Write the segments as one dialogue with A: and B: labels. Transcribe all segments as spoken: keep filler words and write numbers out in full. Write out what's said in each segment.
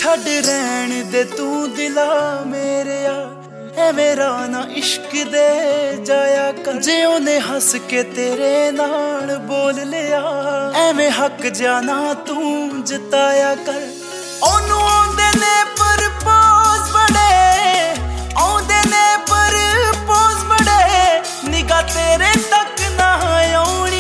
A: छड़ रहन दे तू दिला मेरेया, है मेरा ना इश्क दे जाया कर। जे उन्हें हस के तेरे नाल बोल लिया, एवें हक जाना तू जताया कर। ओनू आंदे ने पर पोज बड़े, आंदे ने पर पोज बड़े, निगाह तेरे तक ना आउणी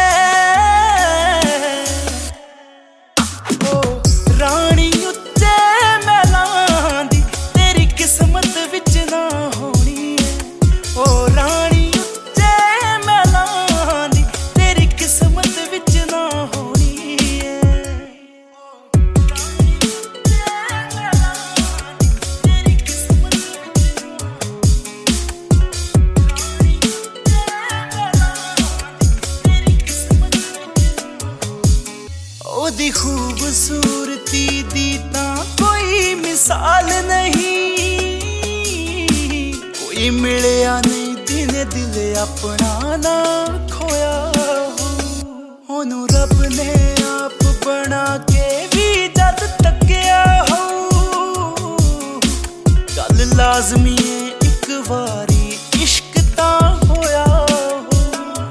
A: रानी उच्चे महलां दी तेरी किस्मत विच ना होनी है। ओ रानी उच्चे महलां दी तेरी किस्मत विच ना होनी है। ओदी खूबसूरती दी तां कोई मिसाल नहीं, कोई मिलया नहीं दिने दिल अपना ना खोया हो। ओनू रब ने आप बना के भी जद तकिया हो, गल लाजमी है एक वारी इश्क तां होया हो।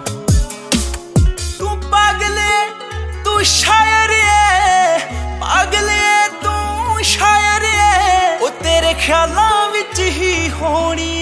A: तू पागले तू शायर है, पागले तू शायर है, ओ तेरे ख्यालां विच ही होनी